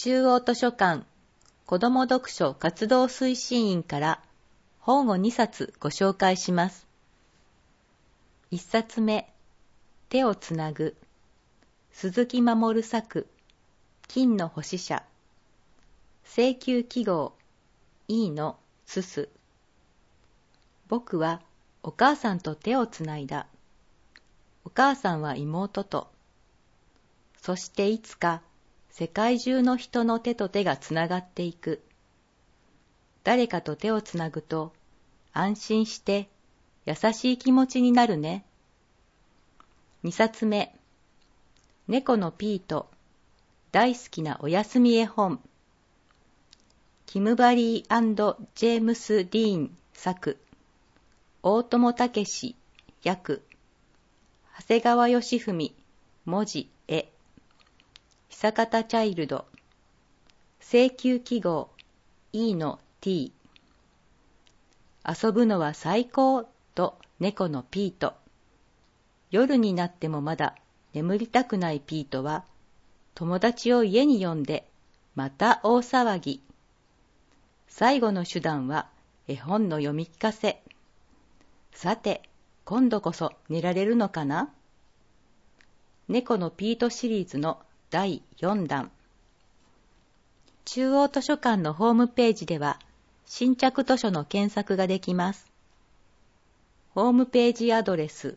中央図書館子ども読書活動推進員から本を2冊ご紹介します。1冊目、手をつなぐ、鈴木守作、金の星社、請求記号、Eのすす。僕はお母さんと手をつないだ。お母さんは妹と。そしていつか世界中の人の手と手がつながっていく。誰かと手をつなぐと安心して優しい気持ちになるね。2冊目、猫のピート、大好きなおやすみ絵本。キムバリー&ジェームス・ディーン作、大友武史訳、長谷川義文文字絵、久方チャイルド、請求記号 E の T。遊ぶのは最高と猫のピート。夜になってもまだ眠りたくないピートは、友達を家に呼んで、また大騒ぎ。最後の手段は絵本の読み聞かせ。さて、今度こそ寝られるのかな？猫のピートシリーズの第4弾。中央図書館のホームページでは、新着図書の検索ができます。ホームページアドレス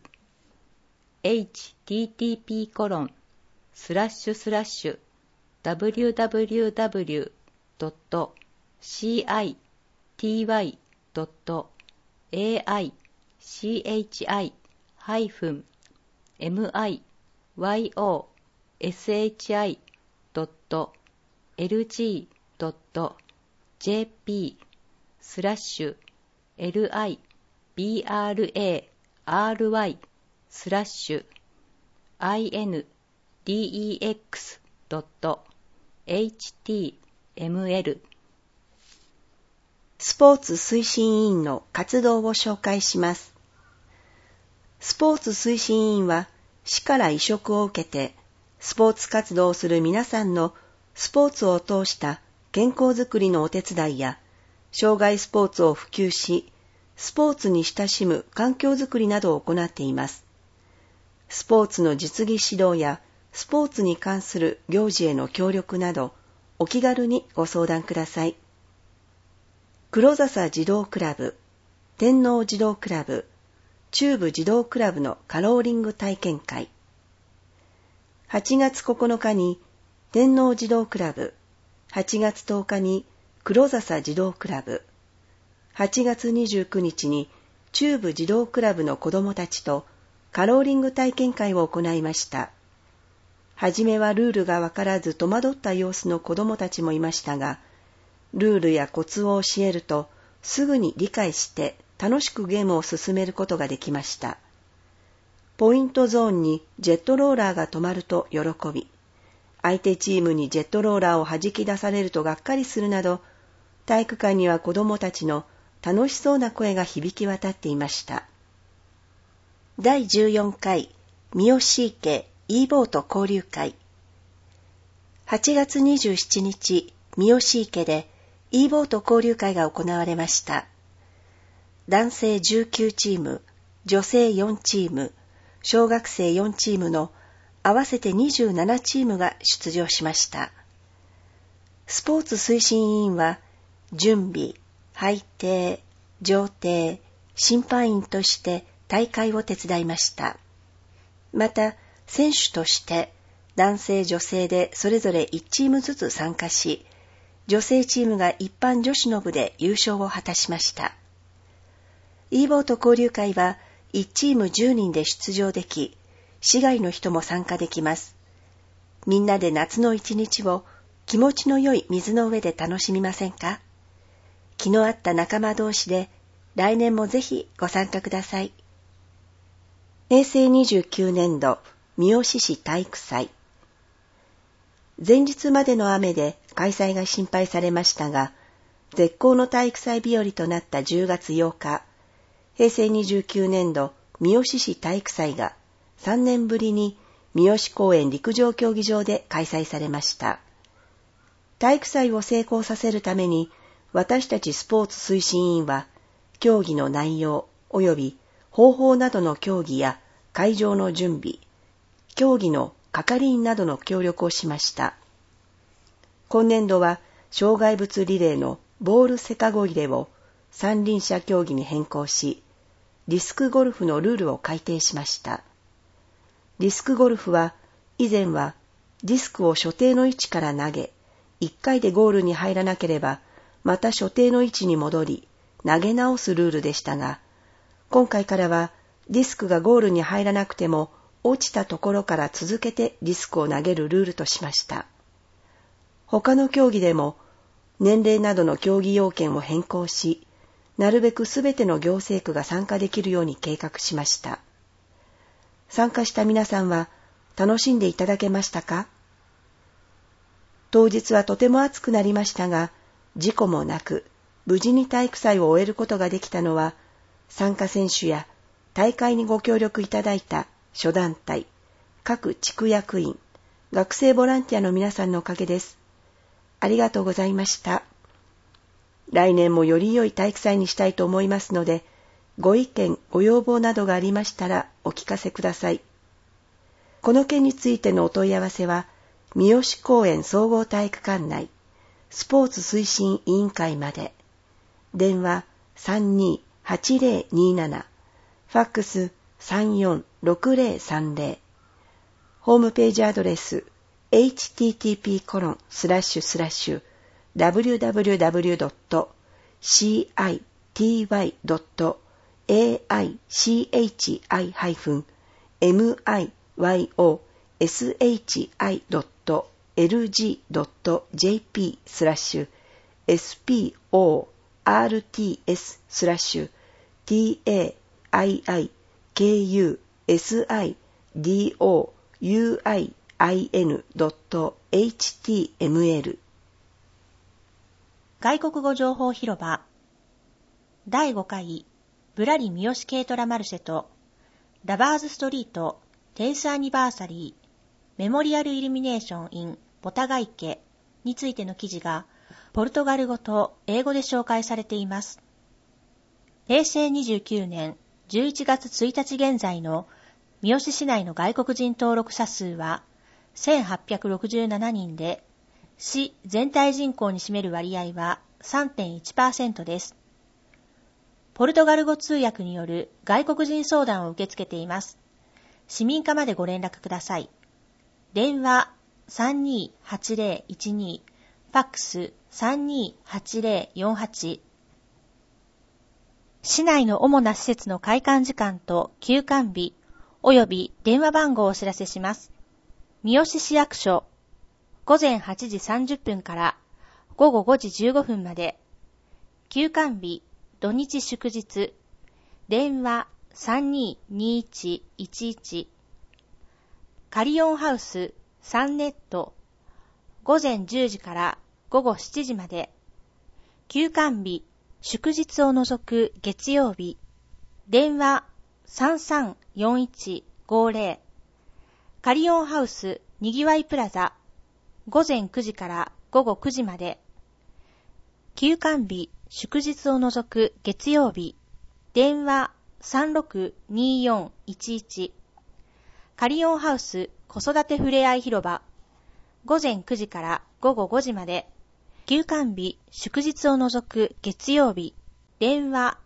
http://www.cityy-index.jp/index.html スポーツ推進委員の活動を紹介します。スポーツ推進委員は市から委嘱を受けてスポーツ活動をする皆さんのスポーツを通した健康づくりのお手伝いや障害スポーツを普及しスポーツに親しむ環境づくりなどを行っています。スポーツの実技指導やスポーツに関する行事への協力などお気軽にご相談ください。黒笹児童クラブ、天王児童クラブ、中部児童クラブのカローリング体験会。8月9日に天王児童クラブ、8月10日に黒笹児童クラブ、8月29日に中部児童クラブの子どもたちとカローリング体験会を行いました。はじめはルールがわからず戸惑った様子の子どもたちもいましたが、ルールやコツを教えるとすぐに理解して楽しくゲームを進めることができました。ポイントゾーンにジェットローラーが止まると喜び、相手チームにジェットローラーを弾き出されるとがっかりするなど、体育館には子どもたちの楽しそうな声が響き渡っていました。第14回三好池 e ボート交流会。8月27日、三好池で e ボート交流会が行われました。男性19チーム、女性4チーム、小学生4チームの合わせて27チームが出場しました。スポーツ推進委員は、準備、配艇、上艇、審判員として大会を手伝いました。また、選手として男性女性でそれぞれ1チームずつ参加し、女性チームが一般女子の部で優勝を果たしました。e ボート交流会は1チーム10人で出場でき、市外の人も参加できます。みんなで夏の一日を気持ちの良い水の上で楽しみませんか？気の合った仲間同士で来年もぜひご参加ください。平成29年度三好市体育祭。前日までの雨で開催が心配されましたが、絶好の体育祭日和となった10月8日、平成29年度三好市体育祭が3年ぶりに三好公園陸上競技場で開催されました。 体育祭を成功させるために、私たちスポーツ推進委員は、競技の内容及び方法などの協議や会場の準備、競技の係員などの協力をしました。今年度は、障害物リレーのボールセカゴ入れを三輪車競技に変更し、ディスクゴルフのルールを改定しました。ディスクゴルフは、以前はディスクを所定の位置から投げ、1回でゴールに入らなければ、また所定の位置に戻り、投げ直すルールでしたが、今回からはディスクがゴールに入らなくても、落ちたところから続けてディスクを投げるルールとしました。他の競技でも、年齢などの競技要件を変更し、なるべくすべての行政区が参加できるように計画しました。参加した皆さんは楽しんでいただけましたか？当日はとても暑くなりましたが、事故もなく、無事に体育祭を終えることができたのは、参加選手や大会にご協力いただいた諸団体、各地区役員、学生ボランティアの皆さんのおかげです。ありがとうございました。来年もより良い体育祭にしたいと思いますので、ご意見、ご要望などがありましたらお聞かせください。この件についてのお問い合わせは、三好公園総合体育館内スポーツ推進委員会まで。電話328027、ファックス346030。ホームページアドレスhttp://www.citiv.org.jp/sports-suisin.html。 外国語情報広場第5回ぶらり三好軽トラマルシェとラバーズストリート10thアニバーサリーメモリアルイルミネーション in ボタガ池についての記事がポルトガル語と英語で紹介されています。平成29年11月1日現在の三好市内の外国人登録者数は1867人で、市全体人口に占める割合は 3.1% です。ポルトガル語通訳による外国人相談を受け付けています。市民課までご連絡ください。電話328012、ファックス328048。市内の主な施設の開館時間と休館日および電話番号をお知らせします。三好市役所、午前8時30分から午後5時15分まで。休館日、土日祝日。電話322111。カリオンハウスサンネット、午前10時から午後7時まで。休館日、祝日を除く月曜日。電話334150。カリオンハウスにぎわいプラザ、午前9時から午後9時まで。休館日、祝日を除く月曜日。電話362411。カリオンハウス子育てふれあい広場、午前9時から午後5時まで。休館日、祝日を除く月曜日。電話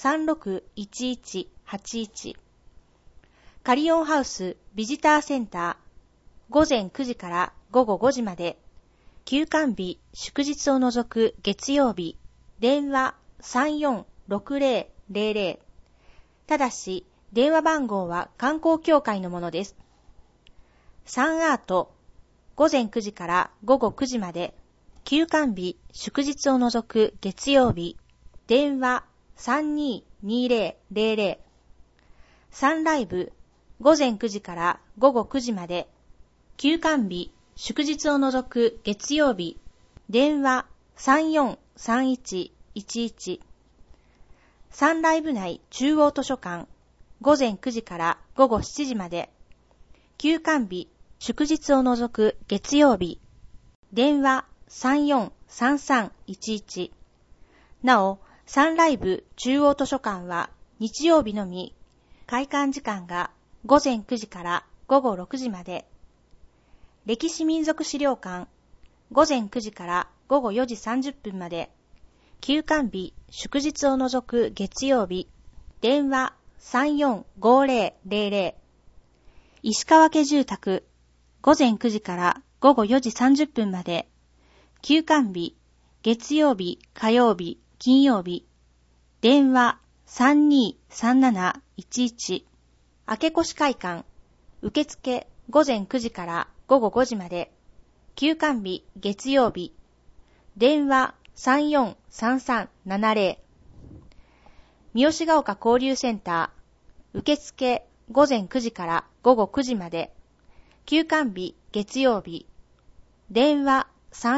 361181。カリオンハウスビジターセンター、午前9時から午後5時まで。休館日、祝日を除く月曜日。電話346000。ただし、電話番号は観光協会のものです。サンアート、午前9時から午後9時まで。休館日、祝日を除く月曜日。電話322000。サンライブ、午前9時から午後9時まで。休館日、祝日を除く月曜日。電話343111。サンライブ内中央図書館、午前9時から午後7時まで。休館日、祝日を除く月曜日。電話 343311。なお、サンライブ中央図書館は日曜日のみ、開館時間が午前9時から午後6時まで。歴史民族資料館、午前9時から午後4時30分まで。休館日、祝日を除く月曜日、電話345000。石川家住宅、午前9時から午後4時30分まで。休館日、月曜日、火曜日、金曜日。電話323711。明越会館、受付午前9時から午後5時まで。休館日、月曜日。電話343370。三好ヶ丘交流センター、受付午前9時から午後9時まで。休館日、月曜日。電話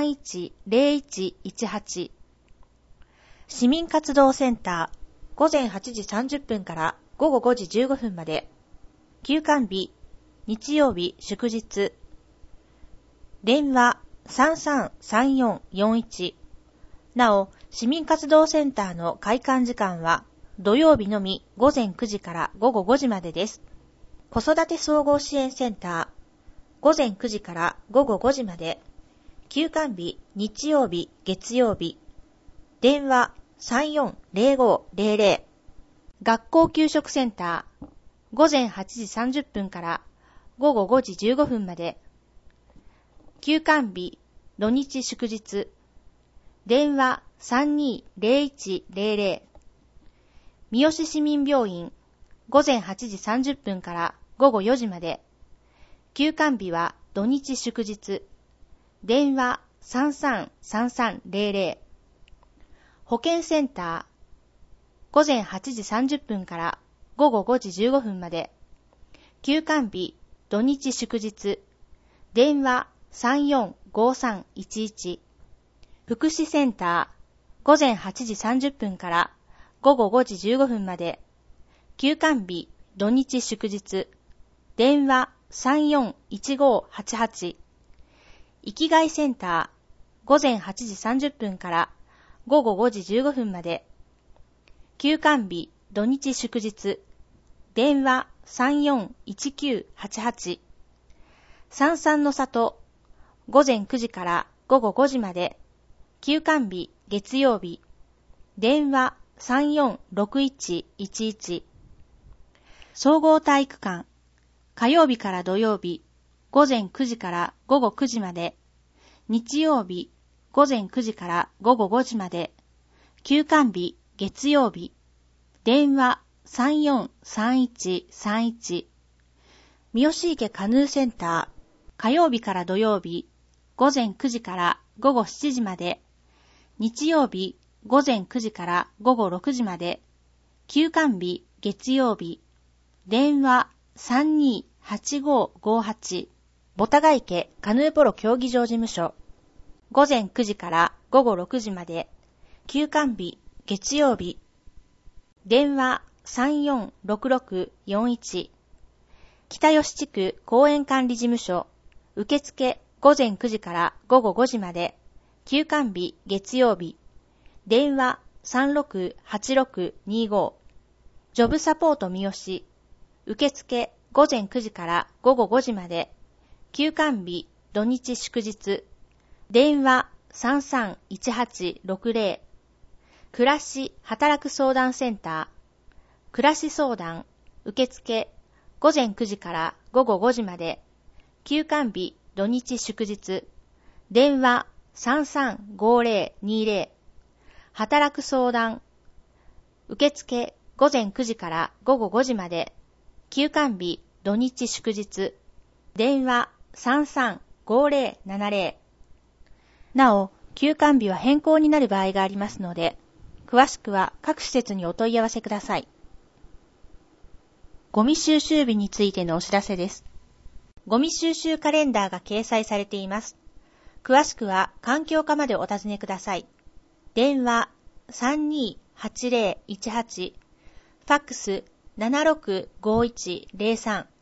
310118。市民活動センター、午前8時30分から午後5時15分まで。休館日、日曜日祝日。電話333441。なお、市民活動センターの開館時間は土曜日のみ午前9時から午後5時までです。子育て総合支援センター、午前9時から午後5時まで。休館日、日曜日、月曜日。電話340500。学校給食センター、午前8時30分から午後5時15分まで。休館日、土日祝日。電話320100。三好市民病院、午前8時30分から午後4時まで。休館日は土日祝日。電話333300。保健センター、午前8時30分から午後5時15分まで。休館日、土日祝日。電話345311。福祉センター、午前8時30分から午後5時15分まで。休館日、土日祝日。電話341588。生きがいセンター、午前8時30分から午後5時15分まで。休館日、土日祝日。電話341988。三々の里、午前9時から午後5時まで。休館日、月曜日。電話346111。総合体育館、火曜日から土曜日、午前9時から午後9時まで。日曜日、午前9時から午後5時まで。休館日、月曜日。電話343131。三好池カヌーセンター、火曜日から土曜日、午前9時から午後7時まで。日曜日、午前9時から午後6時まで。休館日、月曜日。電話328558。ボタガ池カヌーポロ競技場事務所。午前9時から午後6時まで。休館日、月曜日。電話346641。北吉地区公園管理事務所。受付午前9時から午後5時まで。休館日、月曜日。電話368625。ジョブサポート三好。受付午前9時から午後5時まで。休館日、土日祝日。電話331860。暮らし働く相談センター。暮らし相談。受付午前9時から午後5時まで。休館日、土日祝日。電話335020。働く相談。受付午前9時から午後5時まで。休館日、土日祝日。電話335070。なお、休館日は変更になる場合がありますので、詳しくは各施設にお問い合わせください。ゴミ収集日についてのお知らせです。ゴミ収集カレンダーが掲載されています。詳しくは環境課までお尋ねください。電話328018、ファックス765103。